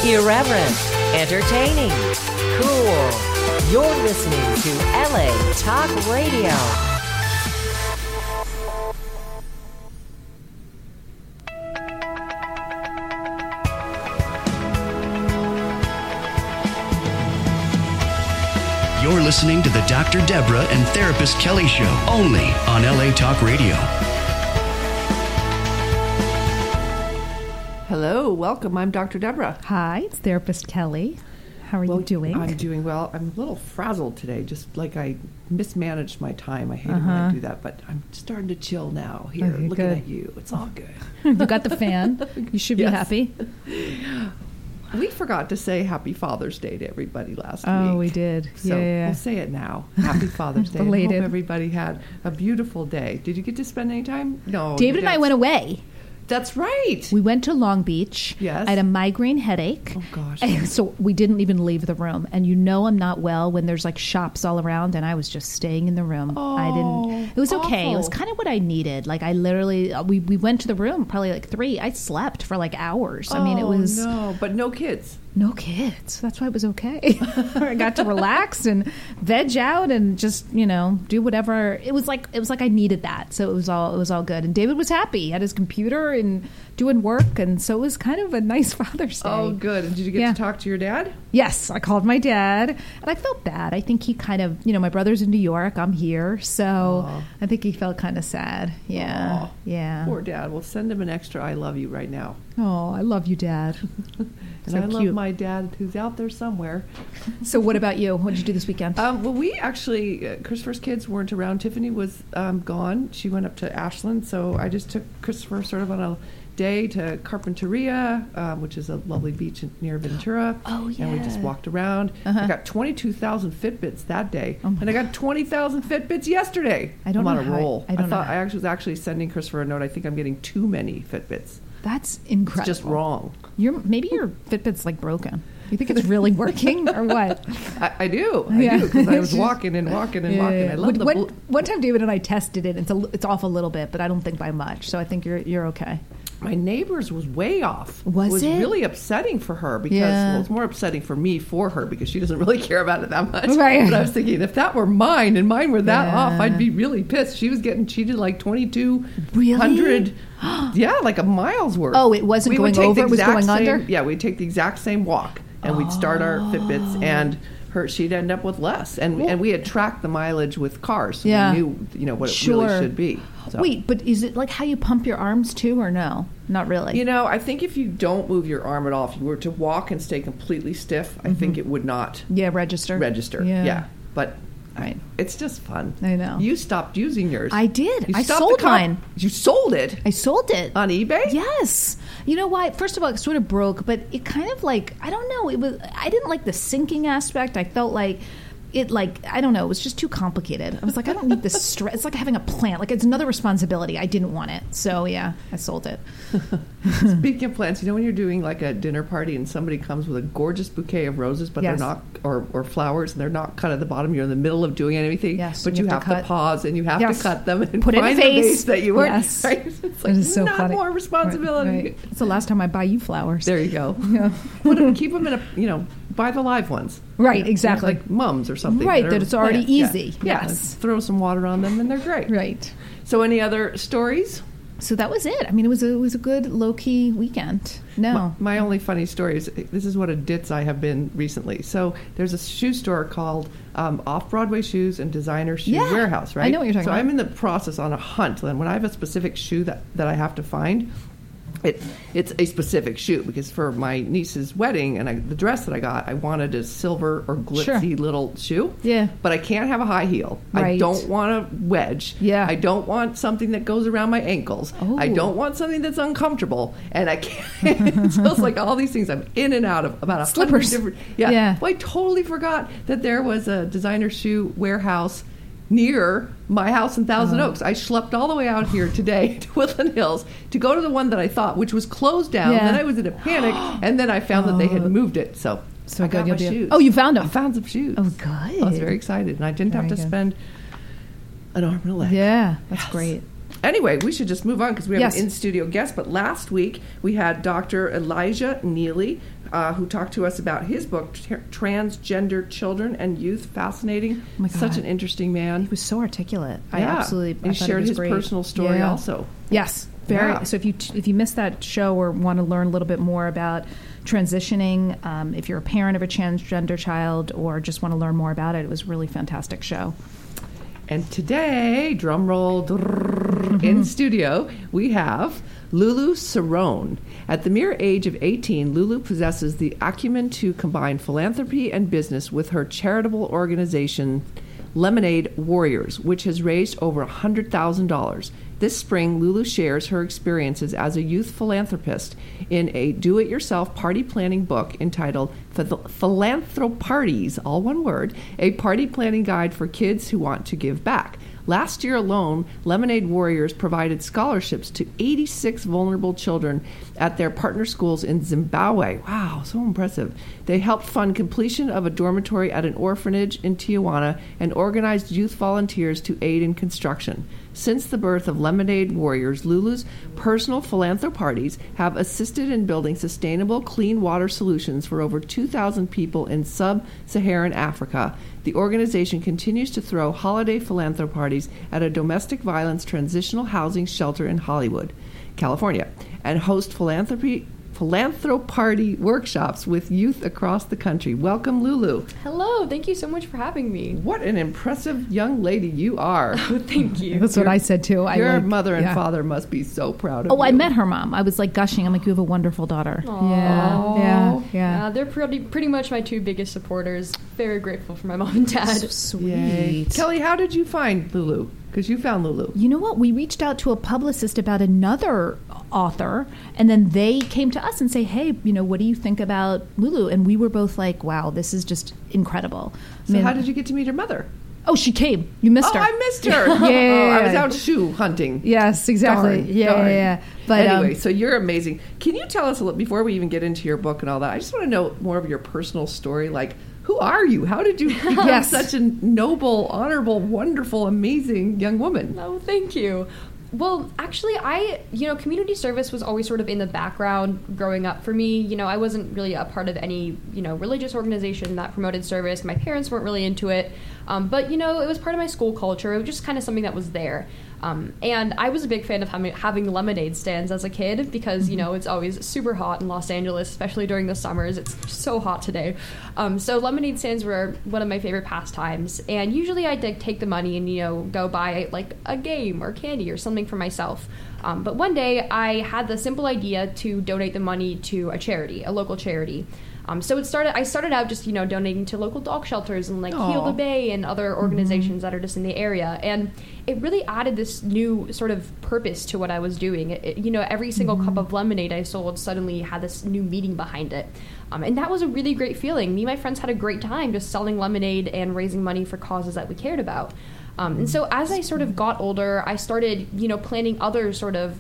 Irreverent, entertaining, cool. You're listening to LA Talk Radio. You're listening to the Dr. Deborah and Therapist Kelly Show, only on LA Talk Radio. Hello, welcome. I'm Dr. Deborah. Hi, it's Therapist Kelly. How are you doing? I'm doing well. I'm a little frazzled today, just like I mismanaged my time. I hate it when I do that, but I'm starting to chill now here, Okay, looking good. at you. It's all good. You got the fan. You should be Yes. happy. We forgot to say Happy Father's Day to everybody last week. Oh, we did. So Yeah. we'll say it now. Happy Father's Day. I Belated. hope everybody had a beautiful day. Did you get to spend any time? No. David and I went away. That's right. We went to Long Beach. Yes. I had a migraine headache. Oh, gosh. So we didn't even leave the room. And you know I'm not well when there's like shops all around, and I was just staying in the room. I didn't. It was okay. It was awful. kind of what I needed. Like I literally, we went to the room probably like 3. I slept for like hours. I mean, it was no, but no kids. no kids. That's why it was okay. I got to relax and veg out and just, do whatever. It was like I needed that. So it was all good. And David was happy. He had his computer and doing work, and so it was kind of a nice Father's Day. Oh, good. And did you get to talk to your dad? Yes, I called my dad, and I felt bad. I think he kind of, my brother's in New York, I'm here, so Aw. I think he felt kind of sad. Yeah, Aw. yeah. Poor dad. We'll send him an extra I love you right now. Oh, I love you, Dad. And So I love cute. my dad who's out there somewhere. So what about you? What did you do this weekend? Well, we actually, Christopher's kids weren't around. Tiffany was gone. She went up to Ashland, so I just took Christopher sort of on a day to Carpinteria, which is a lovely beach near Ventura. Oh, And we just yeah. walked around. I got 22,000 Fitbits that day, and I got 20,000 Fitbits yesterday. I don't I'm know on a how- roll. I don't know thought how- I was actually sending Christopher a note. I think I'm getting too many Fitbits. That's incredible. It's just wrong. Maybe your Fitbit's like broken. You think it's really working or what? I do. I Yeah. do, because I was walking and walking and walking. I love One time David and I tested it. It's off a little bit, but I don't think by much. So I think you're okay. My neighbor's was way off. Was it? Was it? really upsetting for her because Yeah. well, it's more upsetting for me for her because she doesn't really care about it that much. Right. But I was thinking if that were mine and mine were that Yeah. off, I'd be really pissed. She was getting cheated like 2,200. Really? Yeah, like a mile's worth. Oh, it wasn't We would going take over, the it was exact going same- under? Yeah, we'd take the exact same walk and we'd start our Fitbits and she'd end up with less. And we had tracked the mileage with cars, so Yeah. we knew what it really should be. So. Wait, but is it like how you pump your arms too, or no? Not really. I think if you don't move your arm at all, if you were to walk and stay completely stiff, I think it would not Yeah, register. Yeah. But Right. it's just fun. I know. You stopped using yours. I did. You I stopped sold the car- mine. You sold it I sold it. on eBay? Yes. You know why? First of all, it sort of broke, but it kind of like, I don't know. I didn't like the sinking aspect. I felt like I don't know. It was just too complicated. I was like, I don't need this stress. It's like having a plant. Like it's another responsibility. I didn't want it. So yeah, I sold it. Speaking of plants, when you're doing like a dinner party and somebody comes with a gorgeous bouquet of roses, but Yes. they're not, or flowers, and they're not cut at the bottom. You're in the middle of doing anything, Yes, but and you you have have to to cut. pause and you have Yes. to cut them and Put it in find the the vase. vase that you were. Yes. Right? It's like, It is so not funny. more responsibility. Right. It's the last time I buy you flowers. There you go. Yeah. Keep them in buy the live ones. Right, exactly. Like mums or something. Right, are that it's already plants. Yeah. easy. Yeah. Yes. Throw some water on them and they're great. Right. So any other stories? So that was it. I mean, it was a good low key weekend. No. My only funny story is this is what a ditz I have been recently. So there's a shoe store called Off Broadway Shoes and Designer Shoe Yeah, Warehouse, right? I know what you're talking so about. I'm in the process on a hunt. And when I have a specific shoe that I have to find, it's a specific shoe because for my niece's wedding and the dress that I got, I wanted a silver or glitzy little shoe. Yeah. But I can't have a high heel. I Right. don't want a wedge. Yeah. I don't want something that goes around my ankles. Oh. I don't want something that's uncomfortable. And I can't. So it's like all these things I'm in and out of about 100 Slippers. different. Yeah. Well, I totally forgot that there was a designer shoe warehouse near my house in Thousand Oaks. I schlepped all the way out here today to Woodland Hills to go to the one that I thought, which was closed down. Yeah. Then I was in a panic, and then I found that they had moved it. So I got my shoes. Oh, you found them? I found some shoes. Oh, good. I was very excited, and I didn't have Very to good. spend an arm and a leg. Yeah, that's Yes. great. Anyway, we should just move on because we have Yes. an in-studio guest. But last week, we had Dr. Elijah Neely, who talked to us about his book, Transgender Children and Youth. Fascinating. Oh my God. Such an interesting man. He was so articulate. Yeah. I absolutely. And I thought shared it was his great. personal story Yeah. also. Yes, very. Yeah. So if you missed that show or want to learn a little bit more about transitioning, if you're a parent of a transgender child or just want to learn more about it, it was a really fantastic show. And today, drum roll, in studio, we have Lulu Cerrone. At the mere age of 18, Lulu possesses the acumen to combine philanthropy and business with her charitable organization, Lemonade Warriors, which has raised over $100,000. This spring, Lulu shares her experiences as a youth philanthropist in a do-it-yourself party planning book entitled Philanthroparties, all one word, a party planning guide for kids who want to give back. Last year alone, Lemonade Warriors provided scholarships to 86 vulnerable children at their partner schools in Zimbabwe. Wow, so impressive. They helped fund completion of a dormitory at an orphanage in Tijuana and organized youth volunteers to aid in construction. Since the birth of Lemonade Warriors, Lulu's personal philanthroparties have assisted in building sustainable, clean water solutions for over 2,000 people in sub-Saharan Africa. The organization continues to throw holiday philanthroparties at a domestic violence transitional housing shelter in Hollywood, California, and host philanthroparty workshops with youth across the country. Welcome, Lulu. Hello, thank you so much for having me. What an impressive young lady you are. Thank you. That's what I said too. Your mother and father must be so proud of you. Oh, I met her mom. I was like gushing. I'm like, you have a wonderful daughter. Aww. Yeah. They're pretty much my two biggest supporters. Very grateful for my mom and dad. So sweet. Yay. Kelly, how did you find Lulu? Because you found Lulu. You know what? We reached out to a publicist about another author, and then they came to us and say, hey, what do you think about Lulu? And we were both like, wow, this is just incredible. So how did you get to meet her mother? Oh, she came. You missed her. Oh, I missed her. Yeah. I was out shoe hunting. Yes, exactly. Darn. Yeah. But anyway, so you're amazing. Can you tell us a little, before we even get into your book and all that, I just want to know more of your personal story. Like, who are you? How did you become such a noble, honorable, wonderful, amazing young woman? Oh, thank you. Well, actually, community service was always sort of in the background growing up for me. I wasn't really a part of any, religious organization that promoted service. My parents weren't really into it. But, it was part of my school culture. It was just kind of something that was there. And I was a big fan of having lemonade stands as a kid because, it's always super hot in Los Angeles, especially during the summers. It's so hot today. So lemonade stands were one of my favorite pastimes. And usually I'd take the money and, go buy like a game or candy or something for myself. But one day I had the simple idea to donate the money to a charity, a local charity. So I started out just, donating to local dog shelters and like Heal the Bay and other organizations that are just in the area. And it really added this new sort of purpose to what I was doing. Every single cup of lemonade I sold suddenly had this new meaning behind it. And that was a really great feeling. Me and my friends had a great time just selling lemonade and raising money for causes that we cared about. And so as I sort of got older, I started, planning other sort of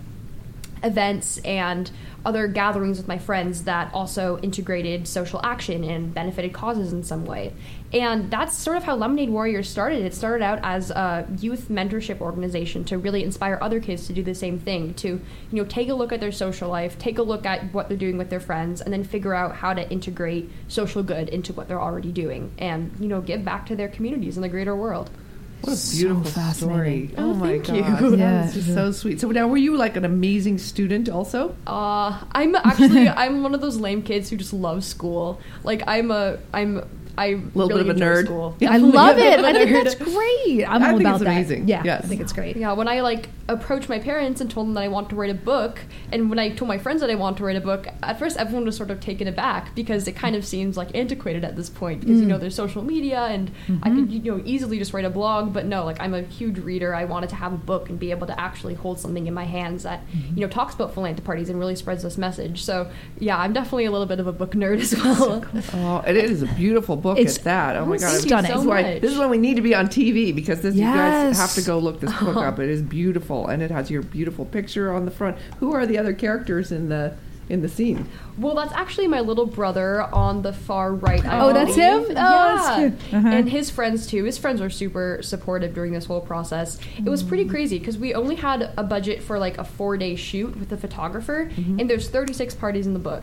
events and other gatherings with my friends that also integrated social action and benefited causes in some way. And that's sort of how Lemonade Warriors started. It started out as a youth mentorship organization to really inspire other kids to do the same thing, to, take a look at their social life, take a look at what they're doing with their friends, and then figure out how to integrate social good into what they're already doing and, give back to their communities in the greater world. What a beautiful story. Oh my thank you. God. Yeah. That's just so sweet. So now, were you like an amazing student also? I'm one of those lame kids who just loves school. Like I'm a little bit of a nerd. School. I love it. I think that's great. I'm I all think about it's that. amazing. Yeah, Yes. I think it's great. Yeah, when I approached my parents and told them that I wanted to write a book, and when I told my friends that I wanted to write a book, at first everyone was sort of taken aback because it kind of seems like antiquated at this point because there's social media and I could easily just write a blog, but no, I'm a huge reader. I wanted to have a book and be able to actually hold something in my hands that talks about philanthroparties and really spreads this message. So yeah, I'm definitely a little bit of a book nerd as well. Oh, it is a beautiful book at that. Oh my God. stunning. This is why we need to be on TV because you guys Yes. have to go look this book up. It is beautiful and it has your beautiful picture on the front. Who are the other characters in the scene? Well, that's actually my little brother on the far right. Oh, that's him? Oh, Yeah. that's cute. Uh-huh. And his friends, too. His friends were super supportive during this whole process. It was pretty crazy because we only had a budget for a 4-day shoot with a photographer, and there's 36 parties in the book.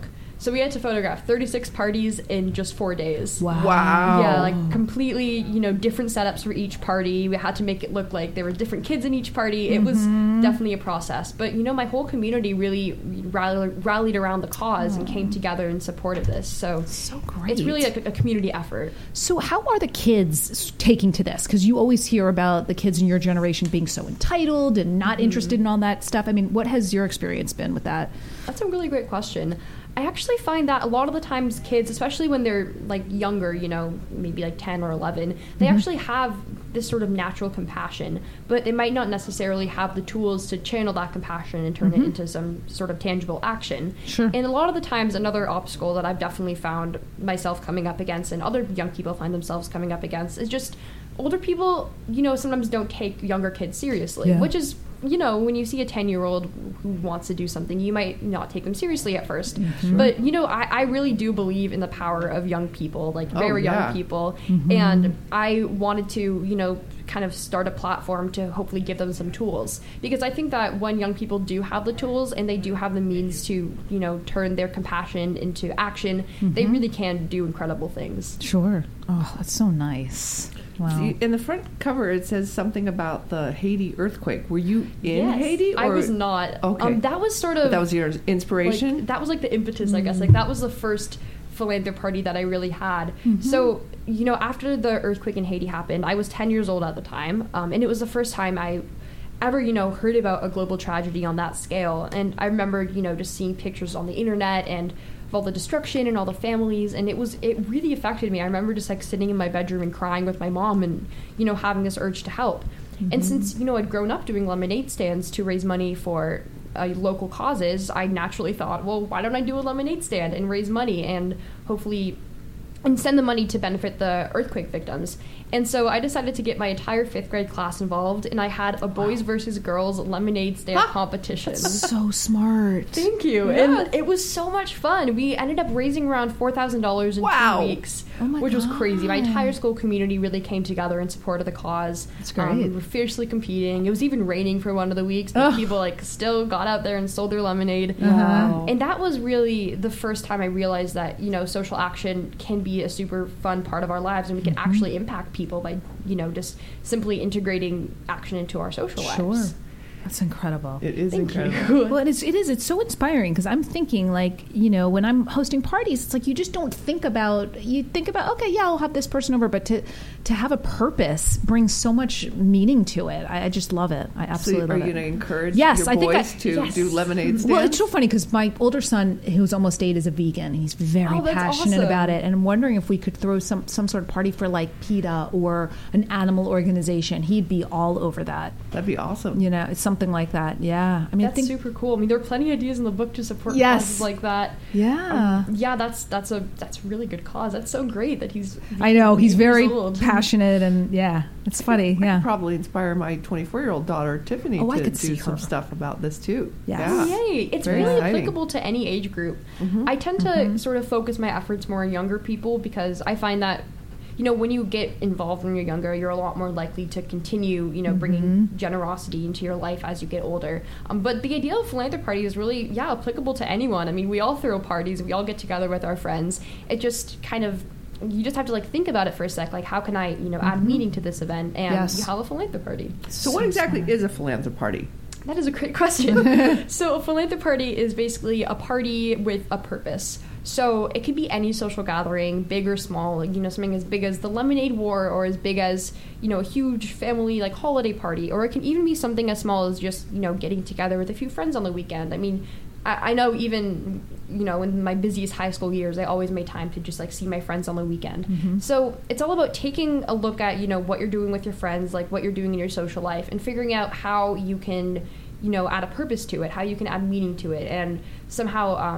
So we had to photograph 36 parties in just 4 days. Wow. Yeah, like completely, different setups for each party. We had to make it look like there were different kids in each party. It was definitely a process. But, my whole community really rallied around the cause and came together in support of this. So great. It's really like a community effort. So how are the kids taking to this? Because you always hear about the kids in your generation being so entitled and not interested in all that stuff. I mean, what has your experience been with that? That's a really great question. I actually find that a lot of the times kids, especially when they're like younger, maybe like 10 or 11, they actually have this sort of natural compassion, but they might not necessarily have the tools to channel that compassion and turn it into some sort of tangible action. Sure. And a lot of the times, another obstacle that I've definitely found myself coming up against and other young people find themselves coming up against is just older people, sometimes don't take younger kids seriously, which is when you see a 10-year-old who wants to do something, you might not take them seriously at first. But, I really do believe in the power of young people, like very young people. And I wanted to, kind of start a platform to hopefully give them some tools. Because I think that when young people do have the tools and they do have the means to, turn their compassion into action, they really can do incredible things. Sure. Oh, that's so nice. Wow. See, in the front cover, it says something about the Haiti earthquake. Were you in Yes, Haiti? Or? I was not. Okay. That was sort of... But that was your inspiration? that was like the impetus, I guess. Like that was the first philanthropy party that I really had. So, after the earthquake in Haiti happened, I was 10 years old at the time. And it was the first time I ever, heard about a global tragedy on that scale. And I remember, just seeing pictures on the internet and all the destruction and all the families, and it really affected me. I remember just like sitting in my bedroom and crying with my mom and having this urge to help. And since I'd grown up doing lemonade stands to raise money for local causes, I naturally thought, well, why don't I do a lemonade stand and raise money and hopefully send the money to benefit the earthquake victims. And so I decided to get my entire 5th grade class involved, and I had a boys versus girls lemonade stand competition. So smart. Thank you. Yeah. And it was so much fun. We ended up raising around $4,000 in 2 weeks, which was crazy. My entire school community really came together in support of the cause. That's great. We were fiercely competing. It was even raining for one of the weeks, but people still got out there and sold their lemonade. Wow. And that was really the first time I realized that, social action can be a super fun part of our lives, and we can actually impact people by, just simply integrating action into our social lives. Sure. That's incredible. It is Thank incredible. you. Well, it's so inspiring because I'm thinking when I'm hosting parties, it's like you just don't think about, okay, yeah, I'll have this person over, but to have a purpose brings so much meaning to it. I just love it. I absolutely So are love you it. going to encourage Yes, your I think boys to do lemonade stands? Well, it's so funny because my older son, who's almost 8, is a vegan. He's very that's passionate awesome. about it, and I'm wondering if we could throw some sort of party for like PETA or an animal organization. He'd be all over that. That'd be awesome. It's something like that. Yeah. I mean, That's super cool. I mean, there are plenty of ideas in the book to support Yes. causes like that. Yeah. That's a really good cause. That's so great that he's. I know he's very years old. passionate, and it's funny. I Yeah. could probably inspire my 24-year-old daughter, Tiffany, Oh, I to could do see some her. stuff about this too. Yes. Yeah. Yay! It's Very really exciting. applicable to any age group. I tend to sort of focus my efforts more on younger people because I find that, when you get involved when you're younger, you're a lot more likely to continue, bringing generosity into your life as you get older. But the idea of philanthropy party is really, applicable to anyone. I mean, we all throw parties, we all get together with our friends. It just kind of, you just have to think about it for a sec. Like, how can I, add meaning to this event? And Yes. you have a philanthropy party. So what exactly is a philanthropy party? That is a great question. So a philanthropy party is basically a party with a purpose. So it could be any social gathering, big or small, something as big as the Lemonade War or as big as, a huge family holiday party. Or it can even be something as small as just, getting together with a few friends on the weekend. I mean, I know even, in my busiest high school years, I always made time to just see my friends on the weekend. So it's all about taking a look at, what you're doing with your friends, what you're doing in your social life, and figuring out how you can, add a purpose to it, how you can add meaning to it, and somehow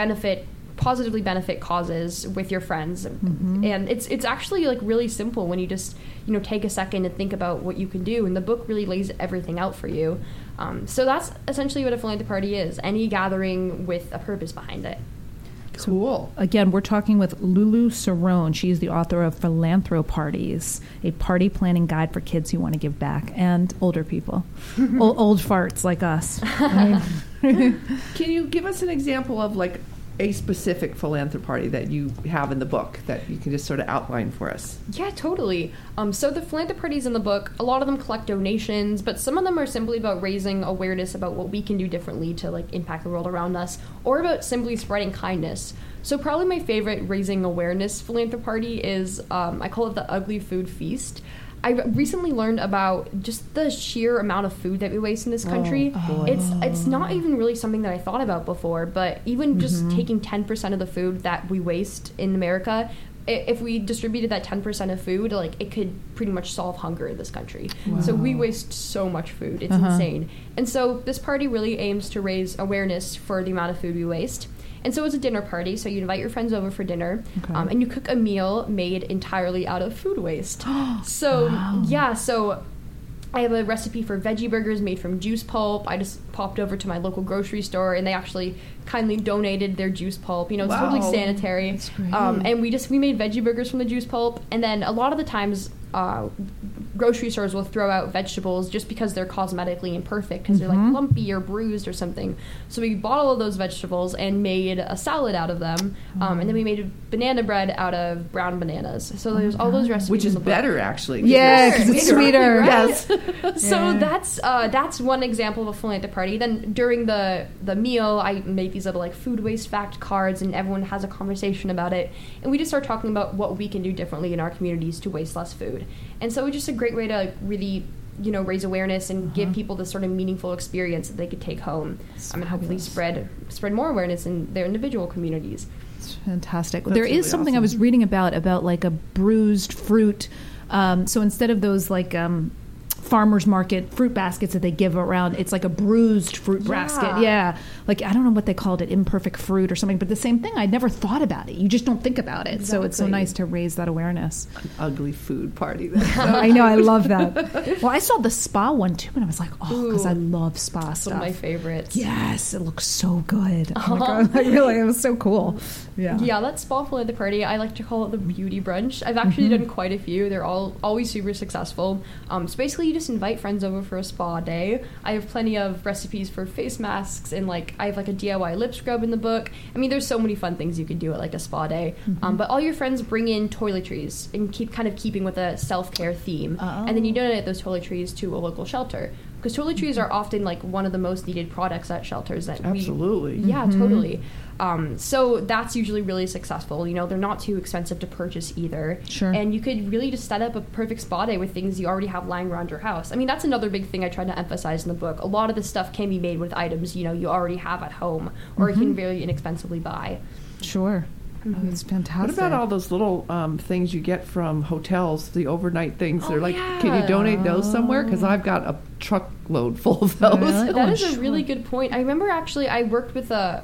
positively benefit causes with your friends. And it's actually really simple when you just take a second and think about what you can do, and the book really lays everything out for you. So that's essentially what a philanthropy party is, any gathering with a purpose behind it. Cool. Again, we're talking with Lulu Cerrone. She's the author of Philanthropy Parties, a party planning guide for kids who want to give back, and older people, old farts like us. Can you give us an example of a specific philanthropy that you have in the book that you can just sort of outline for us? Yeah, totally. So the philanthropies in the book, a lot of them collect donations, but some of them are simply about raising awareness about what we can do differently to like impact the world around us, or about simply spreading kindness. So probably my favorite raising awareness philanthropy is, I call it the Ugly Food Feast. I recently learned about just the sheer amount of food that we waste in this country. It's not even really something that I thought about before, but even just taking 10% of the food that we waste in America, if we distributed that 10% of food, like it could pretty much solve hunger in this country. So we waste so much food. It's insane. And so this party really aims to raise awareness for the amount of food we waste. And so it's a dinner party, so you invite your friends over for dinner, and you cook a meal made entirely out of food waste. So I have a recipe for veggie burgers made from juice pulp. I just popped over to my local grocery store, and they actually kindly donated their juice pulp. You know, it's totally sanitary. That's great. And we made veggie burgers from the juice pulp, and then a lot of the times grocery stores will throw out vegetables just because they're cosmetically imperfect, because they're like lumpy or bruised or something. So we bought all of those vegetables and made a salad out of them, and then we made banana bread out of brown bananas. So there's all those recipes, which is in the book. better, actually. Yeah, because it's sweeter. Yes. So that's one example of a philanthropy. Then during the meal, I make these little like food waste fact cards, and everyone has a conversation about it, and we just start talking about what we can do differently in our communities to waste less food. And so it's just a great way to really, you know, raise awareness and give people this sort of meaningful experience that they could take home, and hopefully spread more awareness in their individual communities. It's fantastic. That's There is really something awesome. I was reading about like a bruised fruit. So instead of those like farmers market fruit baskets that they give around, it's like a bruised fruit basket. Yeah, like I don't know what they called it, imperfect fruit or something, but the same thing. I never thought about it. You just don't think about it. So it's so nice to raise that awareness. Ugly food party. I know, I love that. Well, I saw the spa one too, and I was like, because I love spa That's stuff. one of my favorites. Yes, it looks so good. Oh my God, like, really, it was so cool. Yeah, that spa philanthropy, I like to call it the beauty brunch. I've actually done quite a few. They're always super successful. So basically, you just invite friends over for a spa day. I have plenty of recipes for face masks, and like I have like a DIY lip scrub in the book. I mean, there's so many fun things you could do at like a spa day. But all your friends bring in toiletries and keeping with a self-care theme, and then you donate those toiletries to a local shelter. Because toiletries are often like one of the most needed products at shelters that Absolutely. totally. So that's usually really successful. You know, they're not too expensive to purchase either. Sure. And you could really just set up a perfect spa day with things you already have lying around your house. I mean, that's another big thing I tried to emphasize in the book. A lot of this stuff can be made with items, you know, you already have at home, or you can very inexpensively buy. Sure. Oh, it's fantastic. What about all those little things you get from hotels, the overnight things? They're like, yeah. can you donate those somewhere? Because I've got a truckload full of those. Really? That Oh, is sure. a really good point. I remember actually I worked with a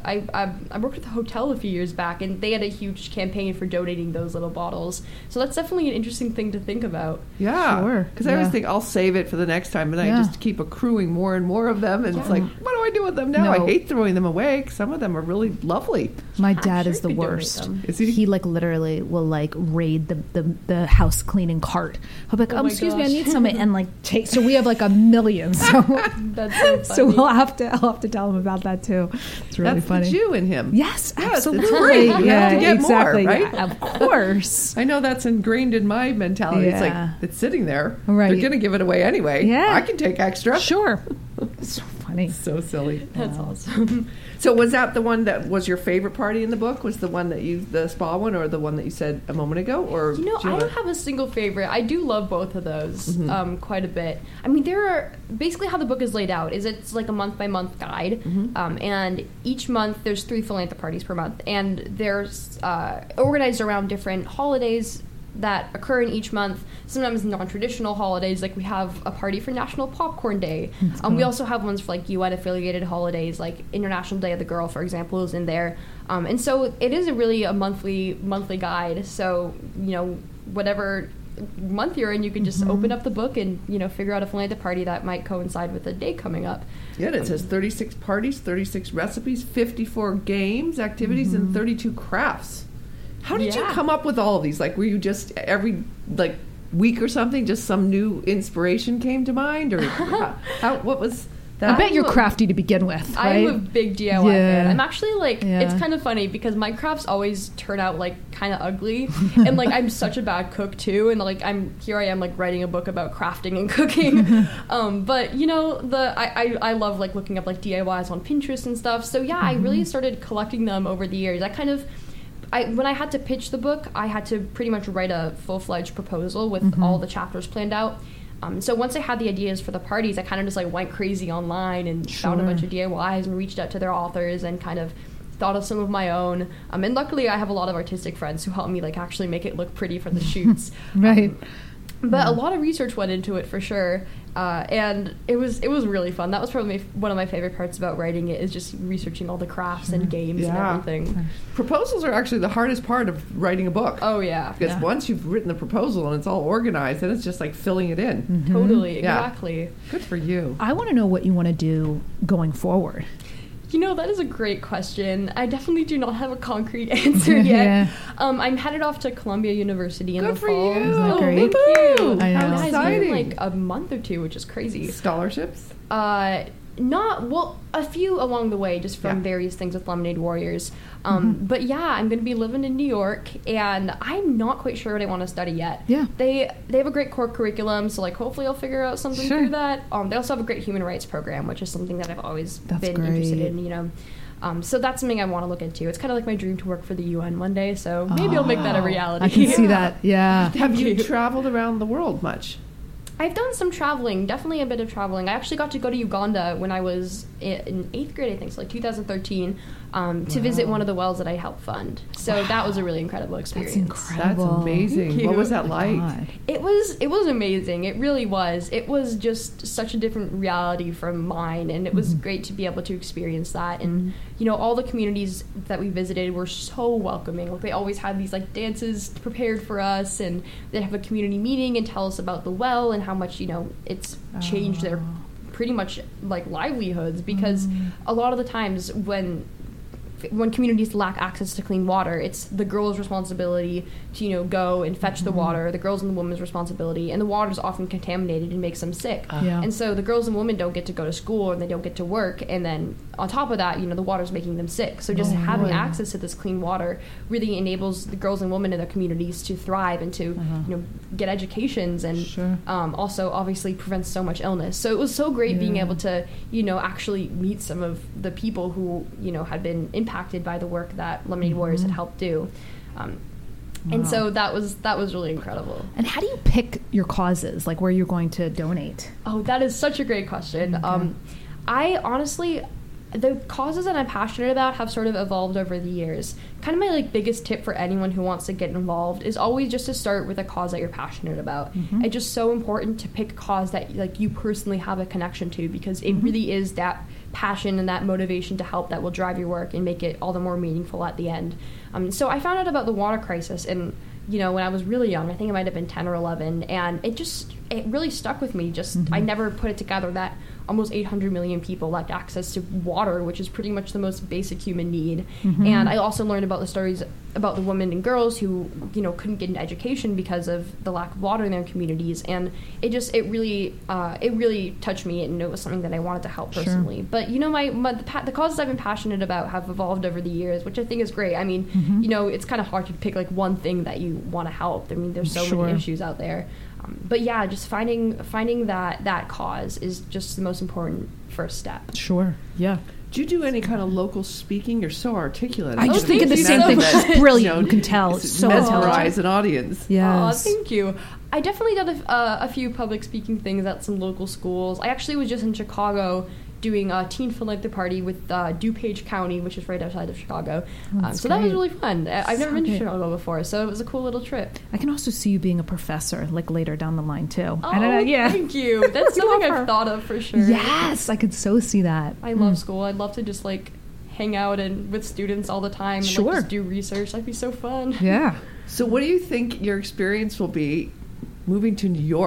hotel a few years back, and they had a huge campaign for donating those little bottles. So that's definitely an interesting thing to think about. Yeah, Sure. because I always Yeah. think I'll save it for the next time, and I Yeah. just keep accruing more and more of them. And it's like, what do I do with them now? No. I hate throwing them away. 'Cause some of them are really lovely. My dad sure is the you could donate worst. them. Is he? He like literally will like raid the house cleaning cart. He'll be like, Oh my excuse me, I gosh. need some, and like take. So we have like a million. So That's so funny. so I'll have to tell him about that too. It's really That's funny. the Jew in him. Yes, Yes, it's absolutely. great. You have to get more, exactly. right? Yeah, of course. I know that's ingrained in my mentality. It's Yeah. like, it's sitting there. Right. They're going to give it away anyway. Yeah. I can take extra. Sure. So funny. So silly. That's awesome. So was that the one that was your favorite party in the book? Was the one that the spa one, or the one that you said a moment ago? Or You know, do you I have don't have a single favorite. I do love both of those Mm-hmm. quite a bit. I mean, there are basically how the book is laid out is it's like a month by month guide, Mm-hmm. and each month there's 3 philanthropies per month, and they're organized around different holidays that occur in each month. Sometimes non-traditional holidays, like we have a party for National Popcorn Day. We also have ones for like UN affiliated holidays, like International Day of the Girl, for example, is in there. And so it is a monthly guide. So, you know, whatever month you're in, you can just open up the book and, you know, figure out a philanthropy that might coincide with the day coming up. Yeah, and it says 36 parties, 36 recipes, 54 games, activities, and 32 crafts. How did you Yeah. come up with all of these? Like, were you just every week or something, just some new inspiration came to mind, or what was I bet you're crafty to begin with, right? I'm a big DIY fan. I'm actually like, it's kind of funny because my crafts always turn out like kind of ugly, and like I'm such a bad cook too, and like I am like writing a book about crafting and cooking. But you know, I love like looking up like DIYs on Pinterest and stuff. So yeah, I really started collecting them over the years. When I had to pitch the book, I had to pretty much write a full-fledged proposal with all the chapters planned out. So once I had the ideas for the parties, I kind of just like went crazy online and found a bunch of DIYs and reached out to their authors and kind of thought of some of my own. And luckily, I have a lot of artistic friends who help me like actually make it look pretty for the shoots. Right. But a lot of research went into it for sure, and it was really fun. That was probably one of my favorite parts about writing it, is just researching all the crafts and games and everything. Proposals are actually the hardest part of writing a book. Oh yeah, because once you've written the proposal and it's all organized, then it's just like filling it in. Totally, exactly. Good for you. I want to know what you want to do going forward. You know, that is a great question. I definitely do not have a concrete answer yet. I'm headed off to Columbia University in the fall. Good for you. Isn't that great? Thank you. I know. How exciting. In like a month or two, which is crazy. Scholarships? A few along the way, just from various things with Lemonade Warriors. But yeah, I'm going to be living in New York, and I'm not quite sure what I want to study yet. Yeah. They have a great core curriculum, so like hopefully I'll figure out something through that. They also have a great human rights program, which is something that I've always been interested in, you know. So that's something I want to look into. It's kind of like my dream to work for the UN one day, so maybe I'll make that a reality. I can see that, Have you traveled around the world much? I've done some traveling, definitely a bit of traveling. I actually got to go to Uganda when I was in 8th grade, I think, so like 2013, to visit one of the wells that I helped fund. So that was a really incredible experience. That's incredible. That's amazing. What was that like? God. It was amazing. It really was. It was just such a different reality from mine, and it was great to be able to experience that. And you know, all the communities that we visited were so welcoming. Like they always had these like dances prepared for us, and they'd have a community meeting and tell us about the well and how much, you know, it's changed their pretty much like livelihoods, because a lot of the times when communities lack access to clean water, it's the girl's responsibility to, you know, go and fetch the water, the girls and the woman's responsibility, and the water is often contaminated and makes them sick. And so the girls and women don't get to go to school and they don't get to work, and then on top of that, you know, the water's making them sick. So just having access to this clean water really enables the girls and women in their communities to thrive and to, you know, get educations, and also obviously prevents so much illness. So it was so great being able to, you know, actually meet some of the people who, you know, had been impacted by the work that Lemonade Warriors had helped do. And so that was really incredible. And how do you pick your causes, like where you're going to donate? Oh, that is such a great question. I honestly, the causes that I'm passionate about have sort of evolved over the years. Kind of my like biggest tip for anyone who wants to get involved is always just to start with a cause that you're passionate about. It's just so important to pick a cause that like you personally have a connection to, because it really is that passion and that motivation to help that will drive your work and make it all the more meaningful at the end. So I found out about the water crisis, and you know, when I was really young, I think it might have been 10 or 11, and it really stuck with me. I never put it together that almost 800 million people lacked access to water, which is pretty much the most basic human need. And I also learned about the stories about the women and girls who, you know, couldn't get an education because of the lack of water in their communities, and it really touched me, and it was something that I wanted to help personally. But you know, the causes I've been passionate about have evolved over the years, which I think is great. I mean, you know, it's kind of hard to pick like one thing that you want to help. I mean, there's so many issues out there. But yeah, just finding that cause is just the most important first step. Sure. Yeah. Do you do any kind of local speaking? You're so articulate. I just think of the same thing. She's brilliant. You can tell. So mesmerize an audience. Yes. Thank you. I definitely did a few public speaking things at some local schools. I actually was just in Chicago doing a teen philanthropy party with DuPage County, which is right outside of Chicago. So that was really fun. I've never been to Chicago before, so it was a cool little trip. I can also see you being a professor, like later down the line too. Oh, thank you. That's something I've thought of for sure. Yes, I could so see that. I love school. I'd love to just like hang out and with students all the time and like, just do research. That'd be so fun. Yeah. So what do you think your experience will be moving to New York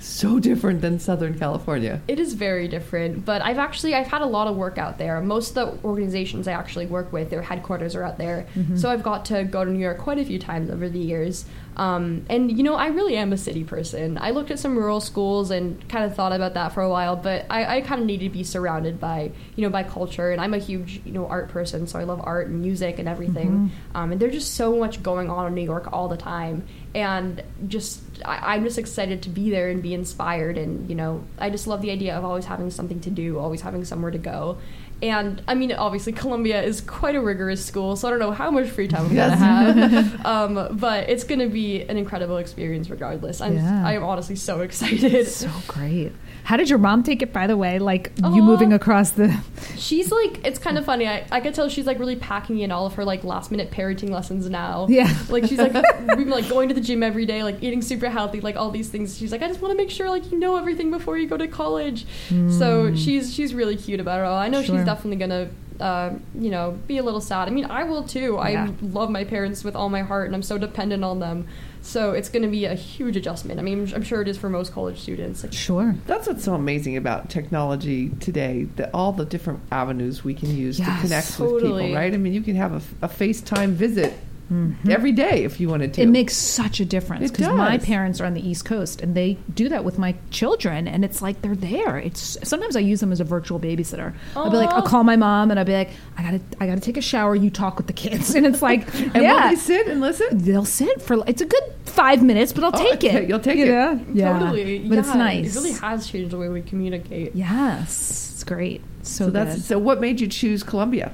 so different than Southern California. It is very different, but I've had a lot of work out there. Most of the organizations I actually work with, their headquarters are out there. So I've got to go to New York quite a few times over the years. And, I really am a city person. I looked at some rural schools and kind of thought about that for a while, but I kind of needed to be surrounded by, by culture. And I'm a huge, art person, so I love art and music and everything. And there's just so much going on in New York all the time. And I'm just excited to be there and be inspired. And, I just love the idea of always having something to do, always having somewhere to go. And, obviously, Columbia is quite a rigorous school, so I don't know how much free time I'm going to have. But it's going to be an incredible experience regardless. I am honestly so excited. So great. How did your mom take it, by the way? Like, you moving across the... She's, it's kind of funny. I could tell she's, really packing in all of her, last-minute parenting lessons now. Yeah. She's, we've been, going to the gym every day, eating super healthy, all these things. She's I just want to make sure, you know everything before you go to college. So she's really cute about it all. I know she's definitely going to, be a little sad. I will, too. I love my parents with all my heart, and I'm so dependent on them. So it's going to be a huge adjustment. I'm sure it is for most college students. Sure. That's what's so amazing about technology today, that all the different avenues we can use to connect with people, right? You can have a FaceTime visit every day if you wanted to. It makes such a difference because my parents are on the East Coast and they do that with my children, and it's they're there. Sometimes I use them as a virtual babysitter. I'll be I'll call my mom and I'll be I gotta take a shower. You talk with the kids, and it's and will they sit and listen? They'll sit for it's a good 5 minutes, but I'll take it. You'll take it. Yeah, totally. But it's nice. It really has changed the way we communicate. Yes, it's great. So what made you choose Columbia?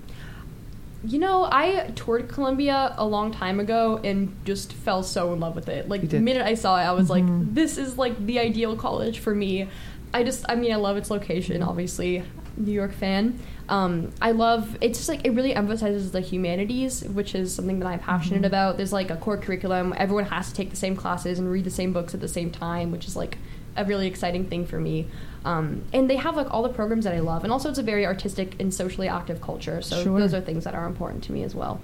I toured Columbia a long time ago and just fell so in love with it. The minute I saw it, I was this is the ideal college for me. I love its location, obviously. New York fan. I love, it's just it really emphasizes the humanities, which is something that I'm passionate about. There's a core curriculum. Everyone has to take the same classes and read the same books at the same time, which is a really exciting thing for me. And they have all the programs that I love, and also it's a very artistic and socially active culture, so those are things that are important to me as well.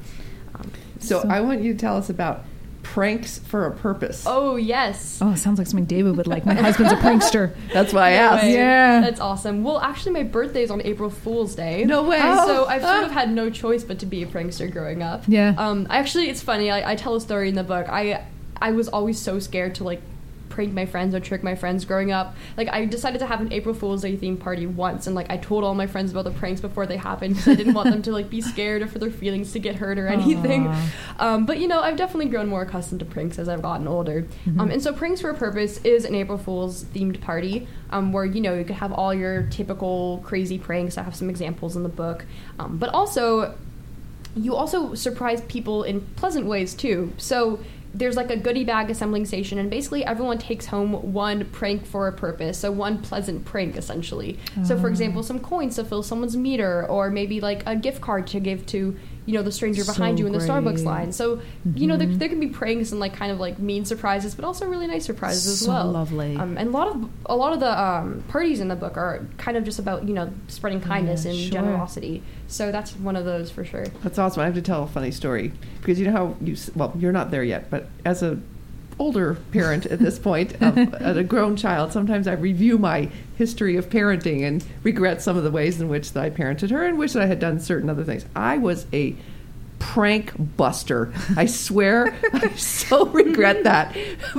So I want you to tell us about Pranks for a Purpose. Oh, yes. Oh, it sounds like something David would like. My husband's a prankster. That's why I asked. Yeah. That's awesome. Well, actually, my birthday is on April Fool's Day. No way. So I've sort of had no choice but to be a prankster growing up. Yeah. Actually, it's funny. I tell a story in the book. I was always so scared to prank my friends or trick my friends growing up. I decided to have an April Fool's Day themed party once, and I told all my friends about the pranks before they happened because I didn't want them to be scared or for their feelings to get hurt or anything. But I've definitely grown more accustomed to pranks as I've gotten older. And so Pranks for a Purpose is an April Fool's themed party where you could have all your typical crazy pranks. I have some examples in the book, but also you also surprise people in pleasant ways too. So there's a goodie bag assembling station, and basically everyone takes home one prank for a purpose, so one pleasant prank essentially. So for example, some coins to fill someone's meter, or maybe a gift card to give to the stranger behind you in the Starbucks line. So there can be pranks and kind of mean surprises, but also really nice surprises as well. So lovely. And a lot of the parties in the book are kind of just about spreading kindness and generosity. So that's one of those for sure. That's awesome. I have to tell a funny story because how you're not there yet, but as a older parent at this point, at a grown child, sometimes I review my history of parenting and regret some of the ways in which that I parented her and wish that I had done certain other things. I was a prank buster. I swear, I so regret that.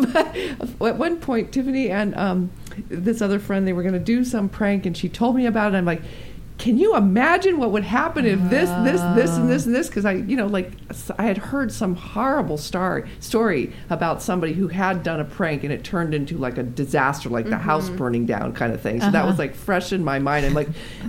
But at one point, Tiffany and this other friend, they were going to do some prank, and she told me about it. I'm like, can you imagine what would happen if this, and this? Because I had heard some horrible story about somebody who had done a prank and it turned into a disaster, the house burning down kind of thing. So that was fresh in my mind. I'm like,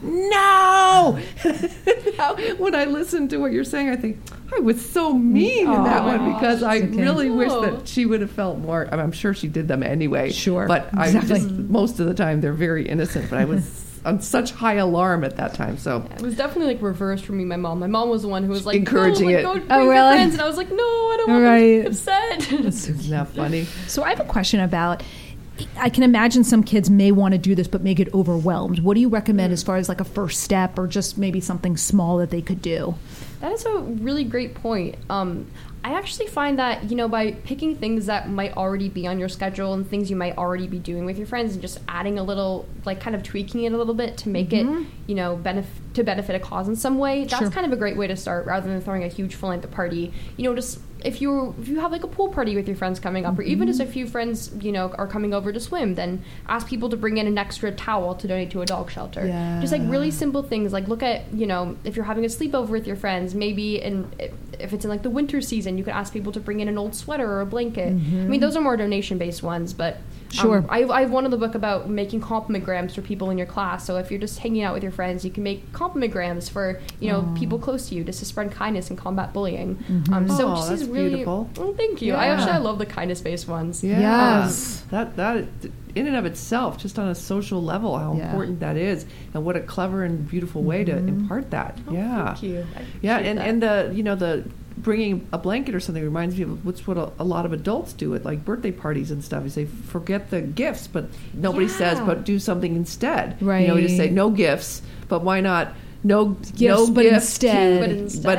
no! Now, when I listen to what you're saying, I think, I was so mean in that one because I really wish that she would have felt more. I'm sure she did them anyway. Sure. But exactly. Most of the time they're very innocent, but I was on such high alarm at that time. So it was definitely reversed for me. My mom was the one who was encouraging it. Go bring your friends, and I was like, no, I don't want to be upset. Isn't that funny? So I have a question about. I can imagine some kids may want to do this, but may get overwhelmed. What do you recommend as far as a first step, or just maybe something small that they could do? That is a really great point. I actually find that, by picking things that might already be on your schedule and things you might already be doing with your friends and just adding a little, kind of tweaking it a little bit to make it, benefit a cause in some way, that's kind of a great way to start rather than throwing a huge philanthropy party. Just if you have a pool party with your friends coming up, or even just a few friends, are coming over to swim, then ask people to bring in an extra towel to donate to a dog shelter. Yeah. Just really simple things, look at, if you're having a sleepover with your friends, maybe if it's in the winter season, you could ask people to bring in an old sweater or a blanket. I mean, those are more donation-based ones, but I have one in the book about making compliment grams for people in your class. So if you're just hanging out with your friends, you can make compliment grams for people close to you, just to spread kindness and combat bullying. So just that's really beautiful. Well, thank you. Yeah. I love the kindness-based ones. Yeah. Yes. That in and of itself, just on a social level, how important that is, and what a clever and beautiful way to impart that. Thank you. And the bringing a blanket or something reminds me of what a lot of adults do at birthday parties and stuff. Is they forget the gifts, but nobody says, but do something instead. Right. We just say no gifts, but why not? No gifts, but gifts, instead,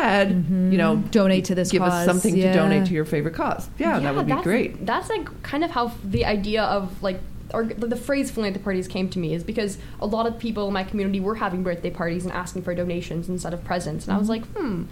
donate to this give cause. us something to donate to your favorite cause. That would be great. That's kind of how the idea of or the phrase philanthropy parties came to me, is because a lot of people in my community were having birthday parties and asking for donations instead of presents, and I was like,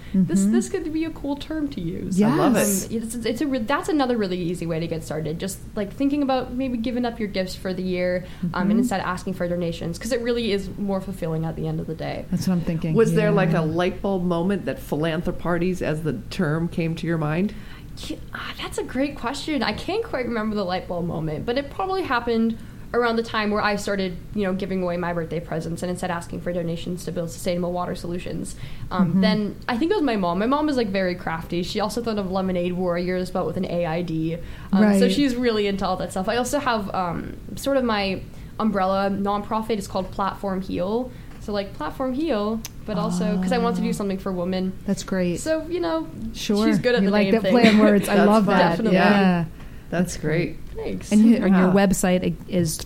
this could be a cool term to use. Yes. I love it. That's another really easy way to get started. Just thinking about maybe giving up your gifts for the year, and instead asking for donations, because it really is more fulfilling at the end of the day. That's what I'm thinking. Was there a light bulb moment that philanthropy parties as the term came to your mind? That's a great question. I can't quite remember the light bulb moment, but it probably happened around the time where I started, giving away my birthday presents and instead asking for donations to build sustainable water solutions. Then I think it was my mom. My mom is very crafty. She also thought of Lemonade Warriors, but with an AID. So she's really into all that stuff. I also have sort of my umbrella nonprofit is called Platform Heal. So Platform Heal, but also because I want to do something for women. That's great. So sure, she's good at the name the thing. play on words. I love that. Definitely. Yeah, that's great. Thanks. And your website is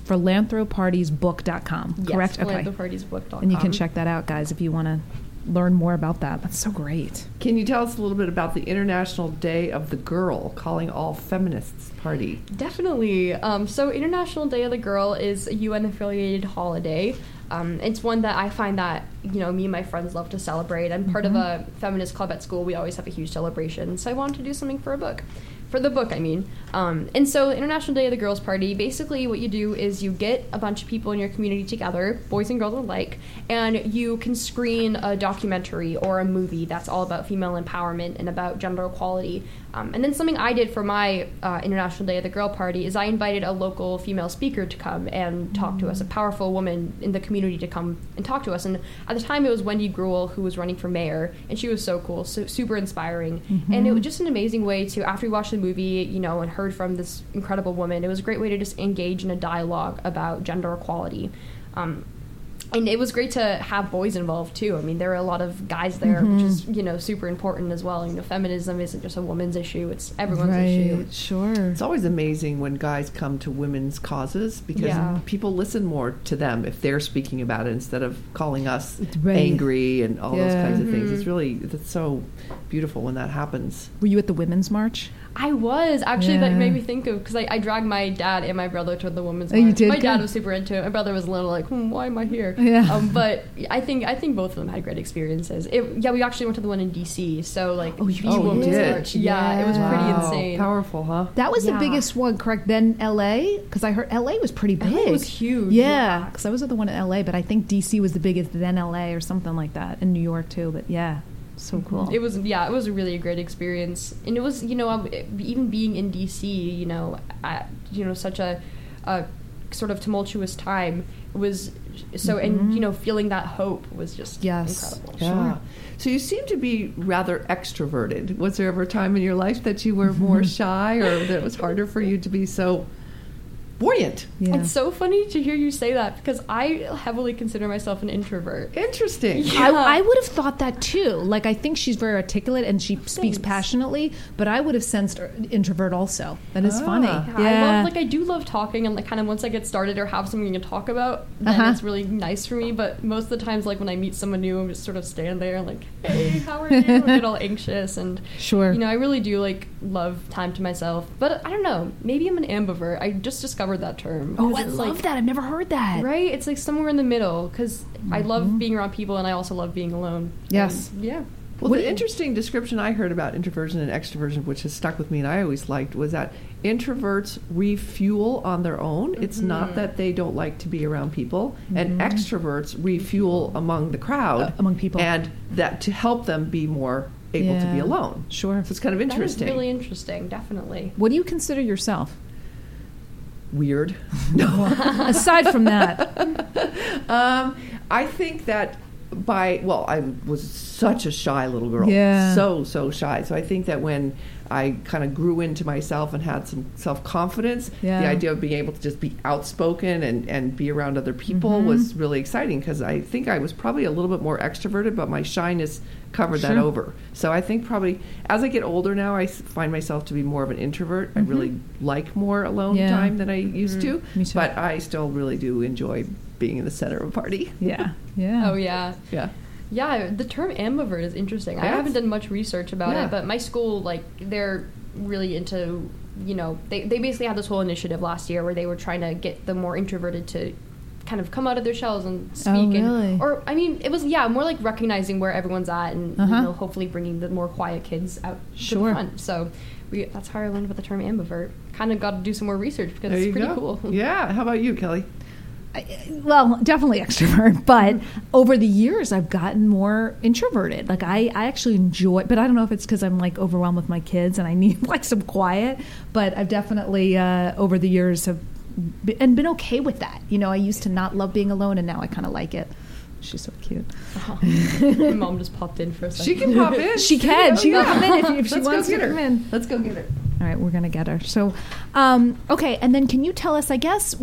philanthropartiesbook.com, correct? Yes, philanthropartiesbook.com. And you can check that out, guys, if you want to learn more about that. That's so great. Can you tell us a little bit about the International Day of the Girl, calling all feminists party? Definitely. So International Day of the Girl is a UN-affiliated holiday. It's one that I find that, me and my friends love to celebrate. I'm part of a feminist club at school. We always have a huge celebration. So I wanted to do something for a book. For the book, I mean. And so International Day of the Girls Party, basically what you do is you get a bunch of people in your community together, boys and girls alike, and you can screen a documentary or a movie that's all about female empowerment and about gender equality. And then something I did for my International Day of the Girl Party is I invited a local female speaker to come and talk to us, a powerful woman in the community to come and talk to us. And at the time it was Wendy Gruhl, who was running for mayor, and she was so cool, so super inspiring. And it was just an amazing way to, after we watched the movie, and heard from this incredible woman, it was a great way to just engage in a dialogue about gender equality. And it was great to have boys involved, too. I mean, there are a lot of guys there, which is, super important as well. Feminism isn't just a woman's issue. It's everyone's issue. Sure. It's always amazing when guys come to women's causes because people listen more to them if they're speaking about it instead of calling us angry and all those kinds of things. It's so beautiful when that happens. Were you at the Women's March? I was. Actually, that made me think of, because I dragged my dad and my brother to the Women's March. You did? My dad was super into it. My brother was a little why am I here? Yeah. But I think both of them had great experiences. We actually went to the one in D.C., so Women's March. Yeah, it was pretty insane. Powerful, huh? That was the biggest one, correct? Then L.A.? Because I heard L.A. was pretty big. It was huge. Yeah, because I was at the one in L.A., but I think D.C. was the biggest, then L.A. or something like that, and New York too, but yeah. So cool. It was really a great experience, and it was even being in DC, at such a sort of tumultuous time was so, and feeling that hope was just incredible. Yeah. Sure. So you seem to be rather extroverted. Was there ever a time in your life that you were more shy, or that it was harder for you to be so buoyant. Yeah. It's so funny to hear you say that because I heavily consider myself an introvert. Interesting. I would have thought that too. Like, I think she's very articulate and she speaks passionately, but I would have sensed introvert also. That is funny. Yeah. I do love talking, and like kind of once I get started or have something to talk about, then it's really nice for me. But most of the times, like when I meet someone new, I'm just sort of stand there and like, hey, how are you? I get all anxious, and sure, I really do like love time to myself. But I don't know, maybe I'm an ambivert. I just discovered that term. Oh, I love that. I've never heard that. Right? It's like somewhere in the middle because I love being around people, and I also love being alone. Yes. And, yeah. Well, the interesting description I heard about introversion and extroversion, which has stuck with me and I always liked, was that introverts refuel on their own. It's not that they don't like to be around people. And extroverts refuel among the crowd. Among people. And that to help them be more able to be alone. Sure. So it's kind of interesting. That is really interesting, definitely. What do you consider yourself? Weird. Aside from that. I think that I was such a shy little girl. Yeah. So shy. So I think that when I kind of grew into myself and had some self-confidence, the idea of being able to just be outspoken and be around other people was really exciting because I think I was probably a little bit more extroverted, but my shyness covered that over. So I think probably as I get older now, I find myself to be more of an introvert. I really like more alone time than I used to. Me too. But I still really do enjoy being in the center of a party. Yeah. Oh, yeah. Yeah. Yeah, the term ambivert is interesting. I haven't done much research about it, but my school, like, they're really into, they basically had this whole initiative last year where they were trying to get the more introverted to kind of come out of their shells and speak. Oh, really? It was, more like recognizing where everyone's at and, hopefully bringing the more quiet kids out to the front. So that's how I learned about the term ambivert. Kind of got to do some more research because it's pretty cool. Yeah. How about you, Kelly? Well, definitely extrovert, but over the years I've gotten more introverted. Like I actually enjoy, but I don't know if it's because I'm like overwhelmed with my kids and I need like some quiet, but I've definitely over the years have been okay with that. I used to not love being alone and now I kind of like it. She's so cute. My mom just popped in for a second. She can pop in. She can. She can come in if she wants to come in. Let's go get her. All right, we're going to get her. So, okay, and then can you tell us, I guess,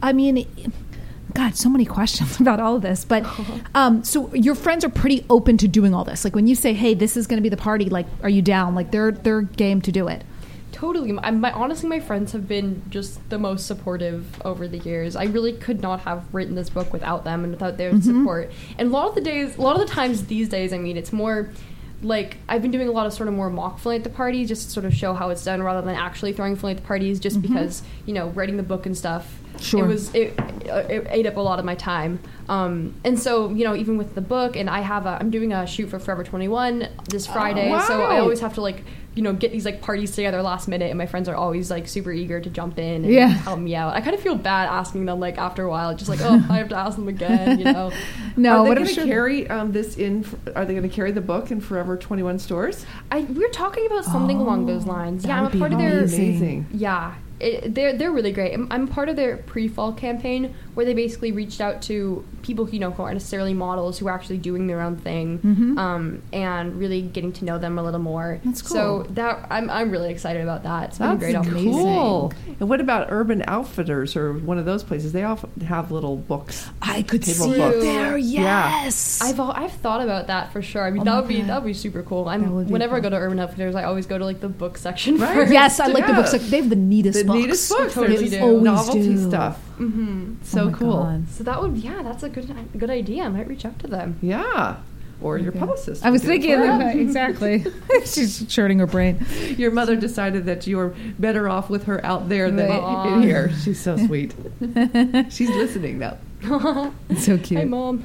God, so many questions about all of this. But so your friends are pretty open to doing all this. Like when you say, hey, this is going to be the party, like, are you down? Like they're game to do it. Totally. Honestly, my friends have been just the most supportive over the years. I really could not have written this book without them and without their support. And a lot of the times these days, it's more like I've been doing a lot of sort of more mock fling at the party just to sort of show how it's done rather than actually throwing fling at the parties just because, writing the book and stuff. Sure. It ate up a lot of my time. And so, even with the book, and I'm doing a shoot for Forever 21 this Friday. Wow. So I always have to get these parties together last minute, and my friends are always super eager to jump in and help me out. I kind of feel bad asking them after a while, just I have to ask them again, No, are they going to carry this in? Are they going to carry the book in Forever 21 stores? We're talking about something along those lines. Yeah, I'm a part of their amazing. Yeah. They're really great. I'm part of their pre-fall campaign where they basically reached out to people who aren't necessarily models who are actually doing their own thing, and really getting to know them a little more. That's cool. So that I'm really excited about that. It's been a great opportunity. Cool. And what about Urban Outfitters or one of those places? They often have little books. I could table see books. it there. Yes. Yeah. I've thought about that for sure. that would be super cool. Whenever I go to Urban Outfitters, I always go to the book section first. Yes, I like the books. They have the neatest books. Neatest books. Totally There's do. novelty stuff. So cool. God. So that's a good idea. I might reach out to them. Yeah. Or your publicist. I was thinking exactly. She's churning her brain. Your mother decided that you were better off with her out there than in here. She's so sweet. She's listening now. So cute. Hi, Mom.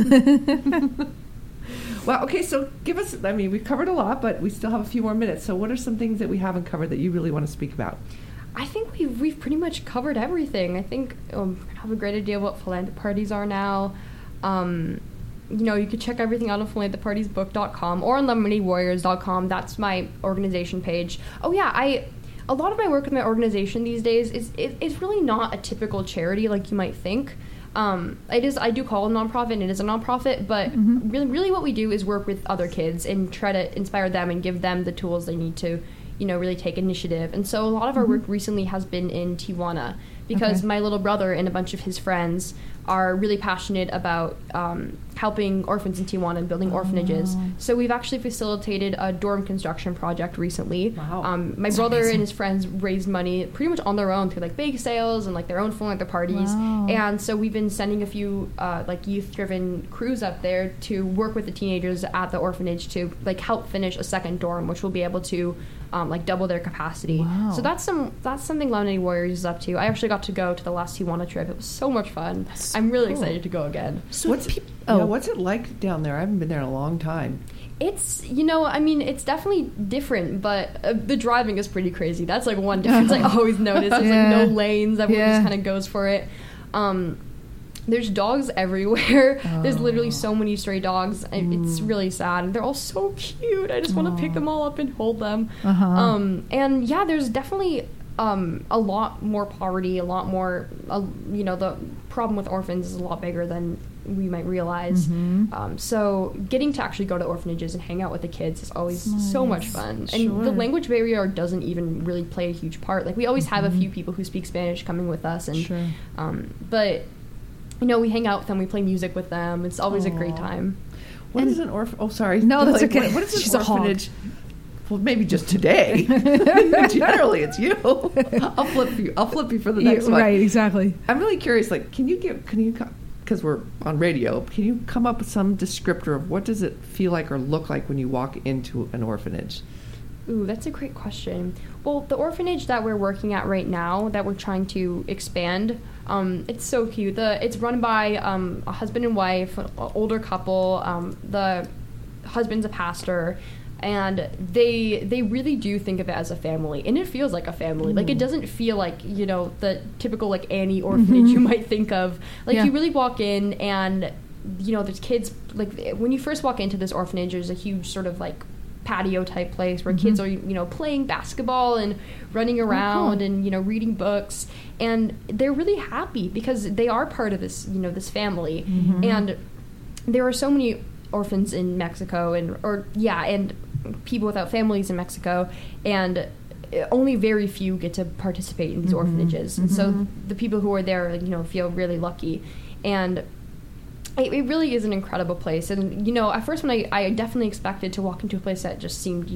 Well, okay, so give us, we've covered a lot, but we still have a few more minutes. So what are some things that we haven't covered that you really want to speak about? I think we've pretty much covered everything. I think we have a great idea of what philanthropy parties are now. You could check everything out on philanthropartiesbook.com or on lemonadewarriors.com. That's my organization page. Oh yeah, a lot of my work with my organization these days is really not a typical charity like you might think. I do call it a nonprofit, and it is a nonprofit, but really what we do is work with other kids and try to inspire them and give them the tools they need to, really take initiative. And so a lot of our work recently has been in Tijuana, because my little brother and a bunch of his friends are really passionate about helping orphans in Tijuana and building orphanages. So we've actually facilitated a dorm construction project recently. Wow. My brother and his friends raised money pretty much on their own through like bake sales and like their own philanthropy parties. Wow. And so we've been sending a few like youth-driven crews up there to work with the teenagers at the orphanage to like help finish a second dorm, which will be able to like double their capacity. Wow. So that's something Lemonade Warriors is up to. I actually got to go to the last Tijuana trip. It was so much fun. I'm really excited to go again. So what's it like down there? I haven't been there in a long time. It's, I mean, it's definitely different, but the driving is pretty crazy. That's like one difference I always notice. There's like no lanes. Everyone just kind of goes for it. There's dogs everywhere. There's literally so many stray dogs. It's really sad. They're all so cute. I just want to pick them all up and hold them. And yeah, there's definitely a lot more poverty, a lot more, the problem with orphans is a lot bigger than we might realize. So getting to actually go to orphanages and hang out with the kids is always so much fun. And the language barrier doesn't even really play a huge part. Like we always have a few people who speak Spanish coming with us, and but we hang out with them, we play music with them. It's always a great time. What is an orphan? Oh, sorry. No, that's okay. What is She's an a hog. orphanage? Well, maybe just today. Generally, it's you. I'll flip you for the next one. Right, exactly. I'm really curious. Like, can you because we're on radio, can you come up with some descriptor of what does it feel like or look like when you walk into an orphanage? Ooh, that's a great question. Well, the orphanage that we're working at right now, that we're trying to expand, it's so cute. It's run by a husband and wife, an older couple. The husband's a pastor, and they really do think of it as a family, and it feels like a family. Like, it doesn't feel like, the typical, like, Annie orphanage you might think of. Like, you really walk in, and, there's kids, like, when you first walk into this orphanage, there's a huge sort of, like, patio type place where kids are playing basketball and running around and reading books, and they're really happy because they are part of this this family. And there are so many orphans in Mexico and people without families in Mexico, and only very few get to participate in these orphanages. And so the people who are there feel really lucky, and it really is an incredible place. And, at first when I definitely expected to walk into a place that just seemed,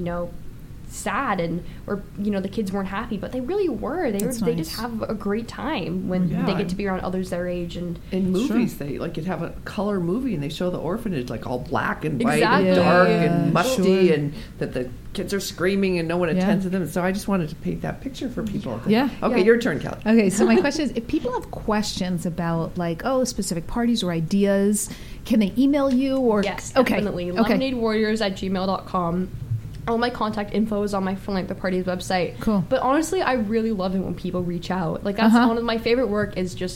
sad or the kids weren't happy, but they really were. They just have a great time when they get to be around others their age. And in movies, they you'd have a color movie and they show the orphanage like all black and white and dark and musty, and that the kids are screaming and no one attends to them. So I just wanted to paint that picture for people. Okay, your turn, Kelly. Okay, so my question is, if people have questions about specific parties or ideas, can they email you? Or yes, definitely. lemonadewarriors@gmail.com. All my contact info is on my Philanthropy Party's website. Cool. But honestly, I really love it when people reach out. Like, that's one of my favorite work is just,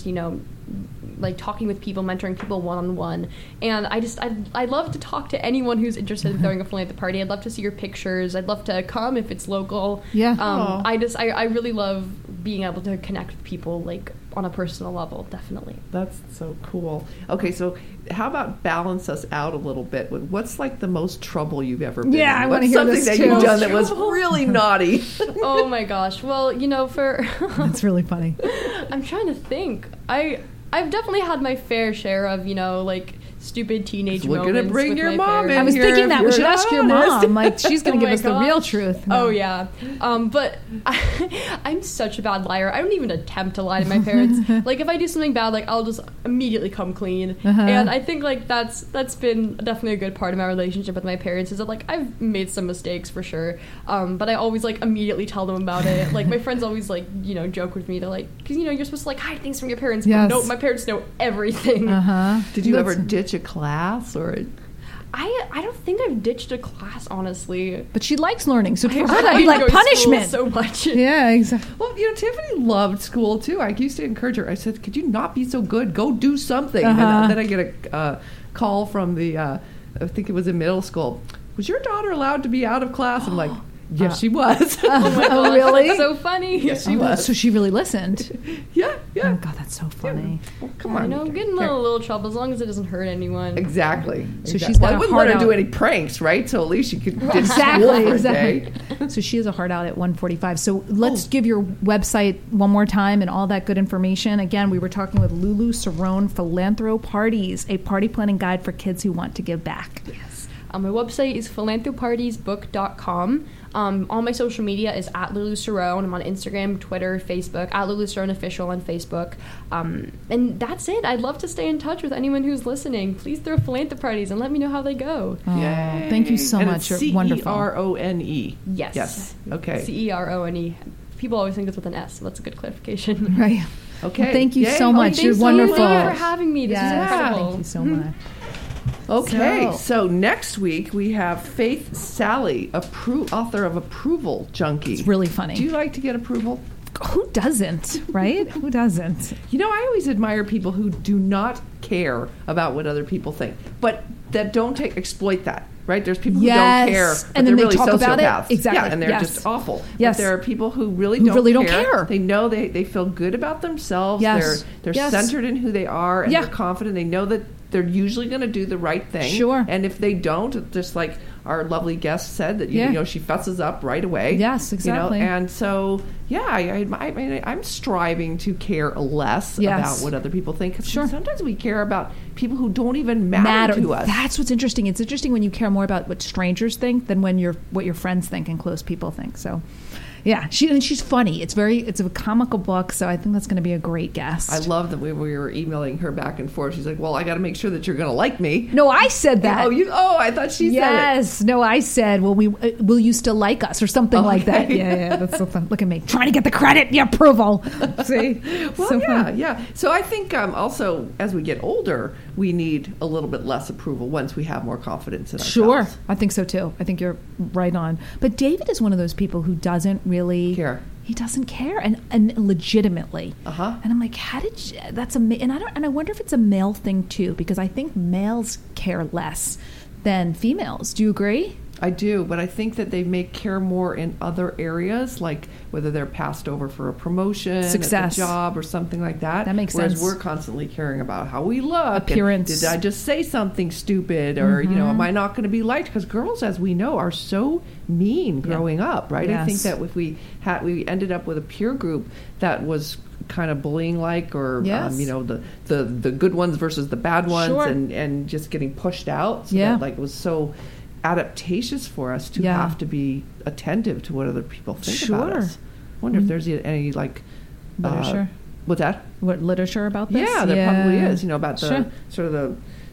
like talking with people, mentoring people one-on-one. And I'd love to talk to anyone who's interested in throwing a Philanthropy Party. I'd love to see your pictures. I'd love to come if it's local. Yeah. I really love being able to connect with people, like, on a personal level, definitely. That's so cool. Okay, so how about balance us out a little bit? What's like the most trouble you've ever been in? I want to hear something this that too. you've done that was really naughty. Oh my gosh. Well, That's really funny. I'm trying to think. I've definitely had my fair share of, like, stupid teenage moments. We're gonna bring with your my mom parents. in. I was thinking that we should ask your mom. Like, she's going to Oh give us my the real gosh. truth. Oh yeah. But I'm such a bad liar. I don't even attempt to lie to my parents. Like, if I do something bad, like, I'll just immediately come clean. And I think, like, that's been definitely a good part of my relationship with my parents, is that, like, I've made some mistakes for sure. But I always, like, immediately tell them about it. Like, my friends always, like, joke with me. They're like, because you're supposed to, like, hide things from your parents. Yes. But no, my parents know everything. Did you ever ditch a class or? I don't think I've ditched a class, honestly. But she likes learning, so for her I that'd be like enjoy school punishment. so much. Yeah, exactly. Well, Tiffany loved school too. I used to encourage her. I said, "Could you not be so good? Go do something." And then I get a call from the, I think it was in middle school. Was your daughter allowed to be out of class? I'm like, Yes, she was. Oh my gosh, really? That's so funny. Yes, she was. So she really listened. Yeah. Oh God, that's so funny. Well, come on. I know, I'm getting in a little trouble as long as it doesn't hurt anyone. Exactly. So she's got I a wouldn't heart let her do out. any pranks, right? So at least she could get Exactly. So she has a heart out at 1:45. So let's give your website one more time and all that good information. Again, we were talking with Lulu Cerrone, Philanthro Parties, a party planning guide for kids who want to give back. My website is philanthropartiesbook.com. All my social media is at Lulu Cerrone. I'm on Instagram, Twitter, Facebook, at Lulu Cerrone Official on Facebook. And that's it. I'd love to stay in touch with anyone who's listening. Please throw philanthrop parties and let me know how they go. Yay. Thank you so And much. it's You're wonderful. Cerone. Yes. Yes. Okay. Cerone. People always think it's with an S, so that's a good clarification. Right. Okay. Well, thank you Yay. so Oh, much. Thanks You're so wonderful. much. Thank you for having me. This is Yes. incredible. Thank you so much. Okay, so next week we have Faith Sally, author of Approval Junkie. It's really funny. Do you like to get approval? Who doesn't, right? Who doesn't? You know, I always admire people who do not care about what other people think, but that don't exploit that. Right? There's people who don't care, Yes. but And then they're they really talk about it. sociopaths. Exactly. Yeah, and they're Yes. just awful. Yes. But there are people who really Who don't really don't care. care. They know they feel good about themselves. Yes. They're Yes. centered in who they are, and Yeah. they're confident. They know that they're usually going to do the right thing. Sure. And if they don't, just like our lovely guest said, that Yeah. you know she fesses up right away. Yes, exactly. You know? And so I mean, I'm striving to care less Yes. about what other people think. 'Cause Sure. Sometimes we care about people who don't even matter to us. That's what's interesting. It's interesting when you care more about what strangers think than when what your friends think and close people think. So, yeah, she's funny. It's a comical book, so I think that's going to be a great guest. I love that we were emailing her back and forth. She's like, "Well, I got to make sure that you're going to like me." No, I said that. I thought she said it. Yes. No, I said, well, will you still like us or something like that? Okay. Yeah. That's so fun. Look at me trying to get the credit, the approval. See? Well, So yeah, fun. yeah. So I think also as we get older, we need a little bit less approval once we have more confidence in ourselves. Sure. I think so too. I think you're right on. But David is one of those people who doesn't really Care. He doesn't care, and legitimately. Uh-huh. And I'm like, how did you, and I wonder if it's a male thing too, because I think males care less than females. Do you agree? I do, but I think that they may care more in other areas, like whether they're passed over for a promotion, Success. at the job, or something like that. That makes Whereas sense. we're constantly caring about how we look. and Appearance. did I just say something stupid? Or, am I not going to be liked? Because girls, as we know, are so mean growing up, right? I think Yes. that if we ended up with a peer group that was kind of bullying like, or Yes. the good ones versus the bad ones, Sure. and just getting pushed out, so Yeah. that, like, it was so adaptacious for us to Yeah. have to be attentive to what other people think about Sure. us. I wonder if there's any like Literature? what's that? What literature about this? Yeah, there probably is. About the Sure. sort of the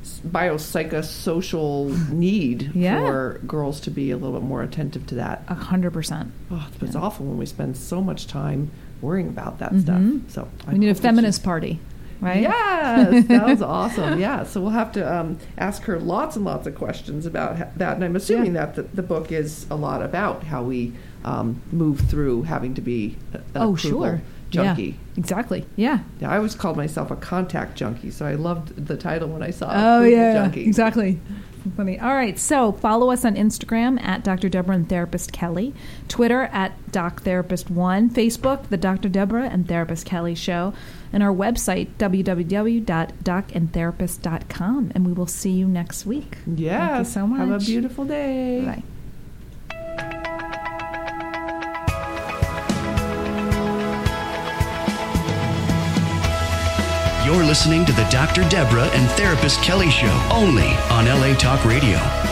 biopsychosocial need Yeah. for girls to be a little bit more attentive to that. 100%. Oh, it's awful when we spend so much time worrying about that stuff. So We need a hope that feminist party, right? Yes, that was awesome. Yeah, so we'll have to ask her lots and lots of questions about that. And I'm assuming that the book is a lot about how we move through having to be an approval Sure. junkie. Yeah, exactly. Yeah. Yeah, I always called myself a contact junkie, so I loved the title when I saw Oh, Approval yeah. Junkie. Exactly. Funny. All right. So follow us on Instagram at Dr. Deborah and Therapist Kelly, Twitter at DocTherapist1, Facebook, The Dr. Deborah and Therapist Kelly Show, and our website, www.docandtherapist.com. And we will see you next week. Yes. Thank you so much. Have a beautiful day. Bye. You're listening to the Dr. Deborah and Therapist Kelly Show, only on LA Talk Radio.